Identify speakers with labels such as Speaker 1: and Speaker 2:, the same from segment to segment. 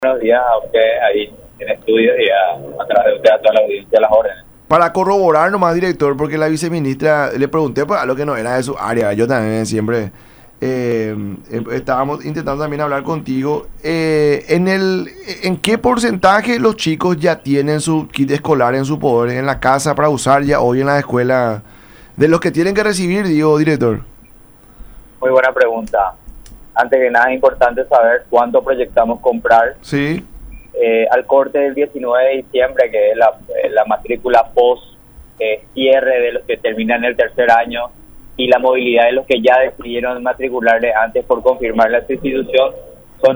Speaker 1: Buenos días a usted ahí en estudio y a través de usted a toda la audiencia a las órdenes.
Speaker 2: Para corroborar nomás, director, porque la viceministra le pregunté pues algo que no era de su área. Yo también siempre estábamos intentando también hablar contigo. ¿En qué porcentaje los chicos ya tienen su kit escolar en su poder, en la casa para usar ya hoy en la escuela? De los que tienen que recibir, digo, director.
Speaker 1: Muy buena pregunta. Antes que nada es importante saber cuánto proyectamos comprar.
Speaker 2: Sí.
Speaker 1: Al corte del 19 de diciembre, que es la matrícula post cierre de los que terminan el tercer año y la movilidad de los que ya decidieron matricularle antes por confirmar la institución, son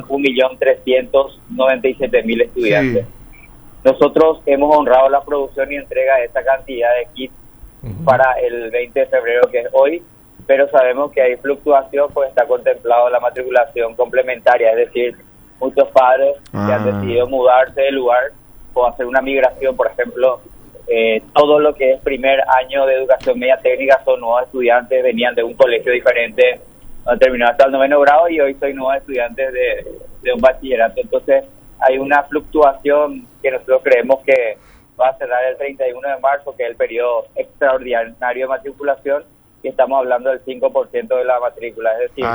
Speaker 1: 1.397.000 estudiantes. Sí. Nosotros hemos honrado la producción y entrega de esa cantidad de kits para el 20 de febrero, que es hoy, pero sabemos que hay fluctuación, pues está contemplado la matriculación complementaria, es decir, muchos padres que han decidido mudarse de lugar o hacer una migración, por ejemplo, todo lo que es primer año de educación media técnica son nuevos estudiantes, venían de un colegio diferente, han terminado hasta el 9º grado y hoy soy nuevos estudiantes de un bachillerato. Entonces hay una fluctuación que nosotros creemos que va a cerrar el 31 de marzo, que es el periodo extraordinario de matriculación, y estamos hablando del 5% de la matrícula, es decir,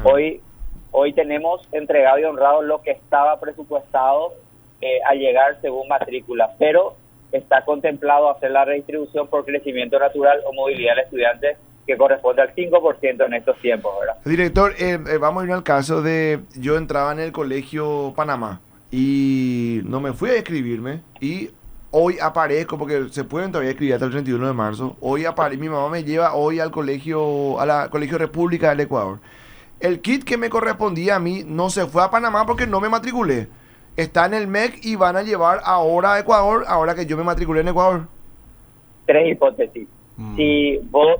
Speaker 1: hoy tenemos entregado y honrado lo que estaba presupuestado al llegar según matrícula, pero está contemplado hacer la redistribución por crecimiento natural o movilidad del estudiante, que corresponde al 5% en estos tiempos, ¿verdad?
Speaker 2: Director, vamos a ir al caso de, yo entraba en el colegio Panamá y no me fui a inscribirme y hoy aparezco, porque se pueden todavía escribir hasta el 31 de marzo, mi mamá me lleva hoy al colegio, Colegio República del Ecuador. El kit que me correspondía a mí no se fue a Panamá porque no me matriculé. Está en el MEC y van a llevar ahora a Ecuador, ahora que yo me matriculé en Ecuador.
Speaker 1: Tres hipótesis. Si vos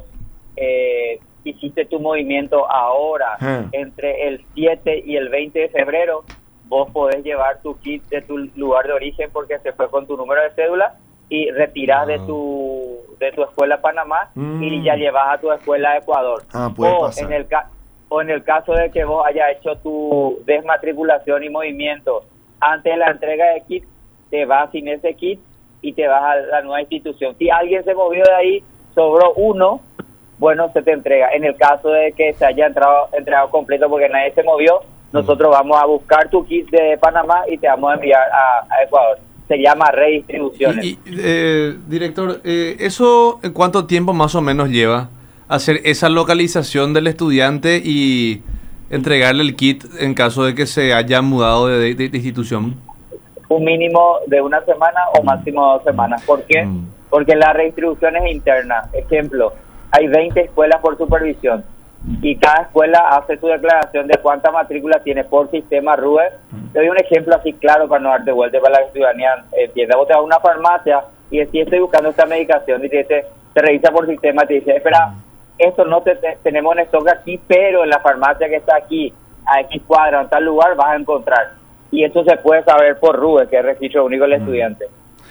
Speaker 1: hiciste tu movimiento ahora, entre el 7 y el 20 de febrero, vos podés llevar tu kit de tu lugar de origen porque se fue con tu número de cédula y retirás de tu escuela Panamá y ya llevas a tu escuela Ecuador. O en el caso de que vos hayas hecho tu desmatriculación y movimiento antes de la entrega de kit, te vas sin ese kit y te vas a la nueva institución. Si alguien se movió de ahí, sobró uno, bueno, se te entrega. En el caso de que se haya entregado completo porque nadie se movió, nosotros vamos a buscar tu kit de Panamá y te vamos a enviar a Ecuador. Se llama redistribuciones.
Speaker 3: Director, ¿eso cuánto tiempo más o menos lleva hacer esa localización del estudiante y entregarle el kit en caso de que se haya mudado de institución?
Speaker 1: Un mínimo de una semana o máximo 2 semanas. ¿Por qué? Porque la redistribución es interna. Ejemplo, hay 20 escuelas por supervisión y cada escuela hace su declaración de cuánta matrícula tiene por sistema RUE. Te doy un ejemplo así claro para no darte vuelta, para la ciudadanía entienda. Vos te vas a una farmacia y decís, estoy buscando esta medicación y te revisa por sistema y te dice, espera, esto no tenemos en stock aquí, pero en la farmacia que está aquí, a X cuadra, en tal lugar, vas a encontrar. Y eso se puede saber por RUE, que es Registro Único del Estudiante.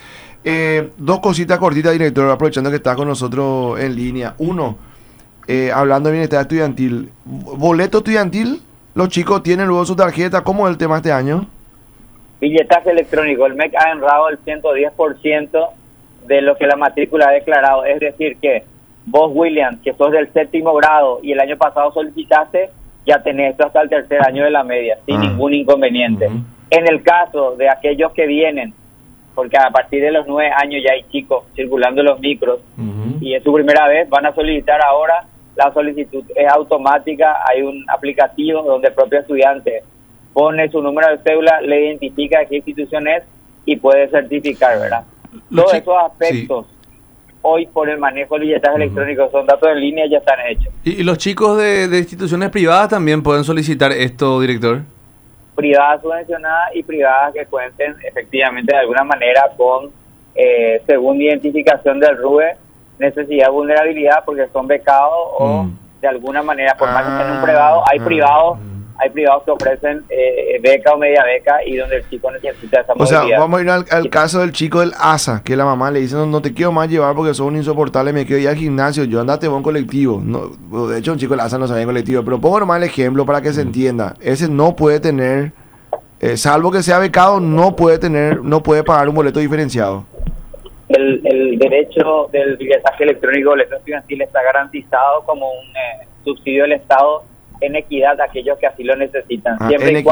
Speaker 2: Dos cositas cortitas, director, aprovechando que está con nosotros en línea. Uno, hablando de bienestar estudiantil, boleto estudiantil, los chicos tienen luego su tarjeta. ¿Cómo es el tema este año?
Speaker 1: Billetaje electrónico. El MEC ha honrado el 110% de lo que la matrícula ha declarado. Es decir que vos, William, que sos del 7º grado y el año pasado solicitaste, ya tenés esto hasta el tercer año de la media, sin ningún inconveniente. En el caso de aquellos que vienen, porque a partir de los 9 años ya hay chicos circulando los micros, y es su primera vez, van a solicitar ahora, la solicitud es automática, hay un aplicativo donde el propio estudiante pone su número de cédula, le identifica qué institución es y puede certificar, ¿verdad? Todos esos aspectos, hoy por el manejo del billetaje electrónico, son datos en línea, ya están hechos.
Speaker 3: ¿Y los chicos de instituciones privadas también pueden solicitar esto, director?
Speaker 1: Privadas subvencionadas y privadas que cuenten efectivamente de alguna manera con, según identificación del RUE, necesidad de vulnerabilidad porque son becados o de alguna manera, por más que estén en un privado, hay privados que ofrecen beca o media beca y donde el chico necesita esa movilidad.
Speaker 2: O sea, vamos a ir al caso del chico del ASA, que la mamá le dice, no te quiero más llevar porque sos un insoportable, me quiero ir al gimnasio, yo andate vos en colectivo. No, de hecho, un chico del ASA no sabía en colectivo, pero pongo nomás el ejemplo para que se entienda. Ese no puede tener salvo que sea becado, no puede pagar un boleto diferenciado.
Speaker 1: El derecho del billetaje electrónico, boleto estudiantil, está garantizado como un subsidio del Estado en equidad a aquellos que así lo necesitan. Siempre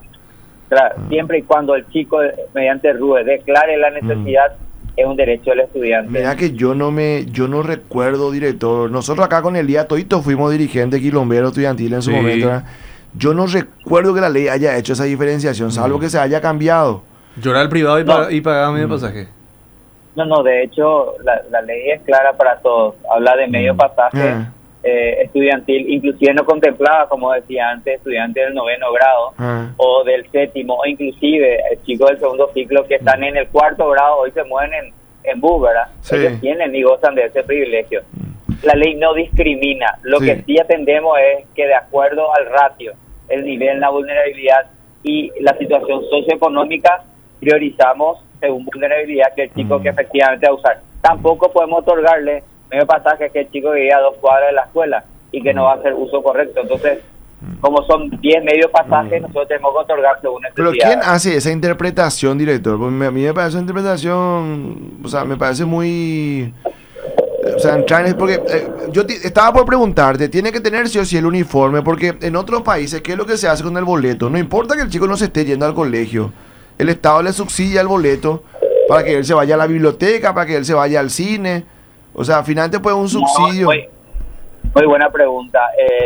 Speaker 1: y cuando el chico, mediante RUE, declare la necesidad, es un derecho del estudiante.
Speaker 2: Mira que yo no recuerdo, director. Nosotros acá con Elías todito fuimos dirigentes quilomberos estudiantil en su momento, ¿verdad? Yo no recuerdo que la ley haya hecho esa diferenciación, salvo que se haya cambiado.
Speaker 3: Yo era el privado y pagaba medio pasaje.
Speaker 1: No, de hecho, la ley es clara para todos. Habla de medio pasaje estudiantil, inclusive no contemplaba, como decía antes, estudiantes del 9º grado o del 7º, o inclusive chicos del 2º ciclo que están en el 4º grado, hoy se mueven en bus, ¿verdad? Sí. Ellos tienen y gozan de ese privilegio. La ley no discrimina. Lo que sí atendemos es que de acuerdo al ratio, el nivel, la vulnerabilidad y la situación socioeconómica, priorizamos según vulnerabilidad que el chico que efectivamente va a usar. Tampoco podemos otorgarle medio pasaje que el chico que vive a 2 cuadras de la escuela y que no va a hacer uso correcto. Entonces, como son 10 medios pasajes, nosotros tenemos que otorgar según necesidad.
Speaker 2: Pero ¿quién hace esa interpretación, director? Porque a mí me parece una interpretación, o sea, me parece muy... O sea, porque yo estaba por preguntarte, tiene que tener sí o sí el uniforme, porque en otros países, ¿qué es lo que se hace con el boleto? No importa que el chico no se esté yendo al colegio, el Estado le subsidia el boleto para que él se vaya a la biblioteca, para que él se vaya al cine. O sea, finalmente pues un subsidio.
Speaker 1: Muy buena pregunta.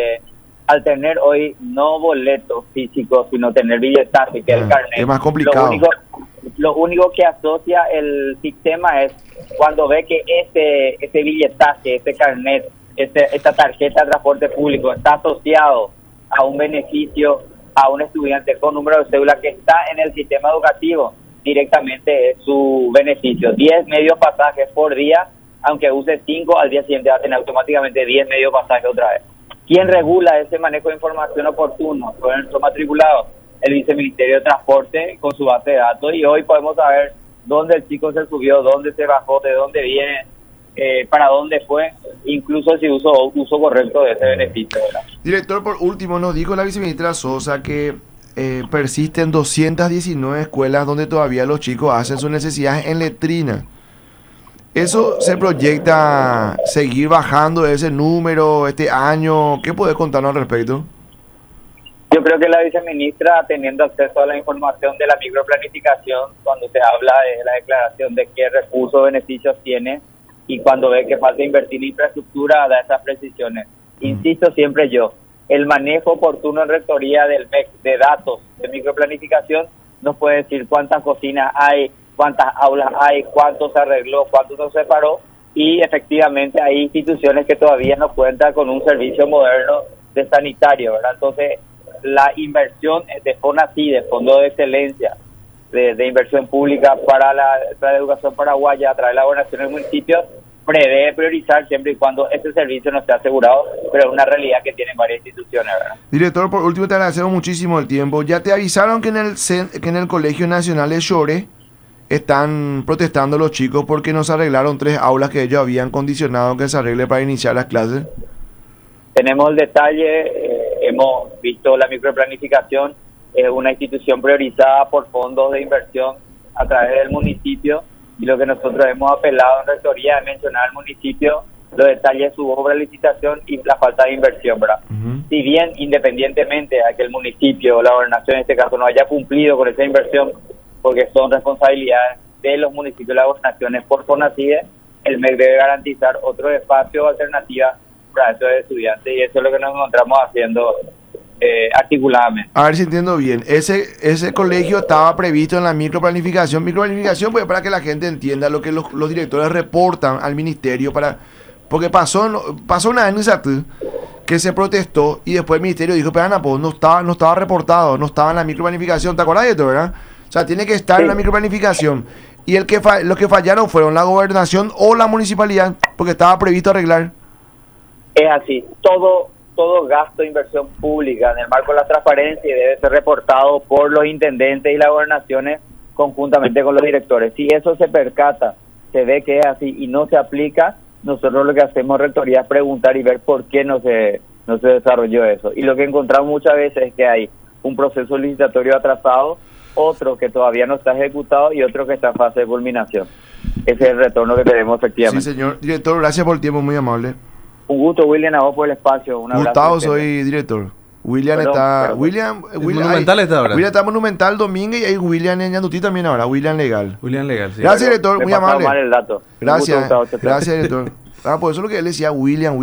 Speaker 1: Al tener hoy no boletos físicos, sino tener billetaje, que es el carnet.
Speaker 2: Es más complicado.
Speaker 1: Lo único que asocia el sistema es cuando ve que ese billetaje, ese carnet, esta tarjeta de transporte público está asociado a un beneficio a un estudiante con número de cédula que está en el sistema educativo, directamente es su beneficio. 10 medios pasajes por día, aunque use 5, al día siguiente va a tener automáticamente 10 medios pasajes otra vez. ¿Quién regula ese manejo de información oportuno? Con nuestro matriculado, el Viceministerio de Transporte con su base de datos, y hoy podemos saber dónde el chico se subió, dónde se bajó, de dónde viene, para dónde fue, incluso si uso correcto de ese beneficio, ¿verdad?
Speaker 2: Director, por último, nos dijo la viceministra Sosa que persisten 219 escuelas donde todavía los chicos hacen sus necesidades en letrina. ¿Eso se proyecta seguir bajando ese número este año? ¿Qué puede contarnos al respecto?
Speaker 1: Yo creo que la viceministra, teniendo acceso a la información de la microplanificación, cuando se habla de la declaración de qué recursos o beneficios tiene, y cuando ve que falta invertir en infraestructura, da esas precisiones. Insisto siempre yo, el manejo oportuno en rectoría del MEC de datos de microplanificación nos puede decir cuántas cocinas hay, cuántas aulas hay, cuánto se arregló, cuánto se separó, y efectivamente hay instituciones que todavía no cuentan con un servicio moderno de sanitario, ¿verdad? Entonces, la inversión de FONACI, de Fondo de Excelencia, de inversión pública para la educación paraguaya a través de la gobernación del municipio, prevé priorizar siempre y cuando ese servicio no esté asegurado, pero es una realidad que tienen varias instituciones, ¿verdad? Director,
Speaker 2: por último te agradecemos muchísimo el tiempo. ¿Ya te avisaron que en el Colegio Nacional de Chore están protestando los chicos porque no se arreglaron 3 aulas que ellos habían condicionado que se arregle para iniciar las clases?
Speaker 1: Tenemos el detalle, hemos visto la microplanificación, es una institución priorizada por fondos de inversión a través del municipio, y lo que nosotros hemos apelado en rectoría es mencionar al municipio los detalles de su obra de licitación y la falta de inversión, ¿verdad? Si bien independientemente de que el municipio o la gobernación en este caso no haya cumplido con esa inversión, porque son responsabilidades de los municipios y las gobernaciones por FONACIDE, el MEC debe garantizar otro espacio alternativa para esos estudiantes, y eso es lo que nos encontramos haciendo articuladamente.
Speaker 2: A ver si entiendo bien, ese colegio estaba previsto en la microplanificación pues para que la gente entienda lo que los directores reportan al ministerio, porque pasó una vez en Izatú que se protestó y después el ministerio dijo, pero Ana, pues no estaba reportado, no estaba en la microplanificación, ¿te acuerdas de esto, verdad? O sea, tiene que estar en la microplanificación, y los que fallaron fueron la gobernación o la municipalidad, porque estaba previsto arreglar.
Speaker 1: Es así, todo gasto de inversión pública en el marco de la transparencia debe ser reportado por los intendentes y las gobernaciones conjuntamente con los directores. Si eso se percata, se ve que es así y no se aplica, nosotros lo que hacemos en rectoría es preguntar y ver por qué no se desarrolló eso. Y lo que encontramos muchas veces es que hay un proceso licitatorio atrasado otro que todavía no está ejecutado y otro que está en fase de culminación. Ese es el retorno que tenemos efectivamente.
Speaker 2: Sí, señor. Director, gracias por el tiempo, muy amable.
Speaker 1: Un gusto, William, a vos por el espacio. Un abrazo.
Speaker 2: Gustavo, soy director. William está... William
Speaker 3: Monumental está ahora.
Speaker 2: William está Monumental Domínguez y hay William en Ñandutí también ahora. William Legal.
Speaker 3: William Legal, sí.
Speaker 2: Gracias, director, muy amable.
Speaker 1: Mal el dato.
Speaker 2: Gracias,
Speaker 1: Gustavo,
Speaker 2: gracias, director. Por eso es lo que él decía, William.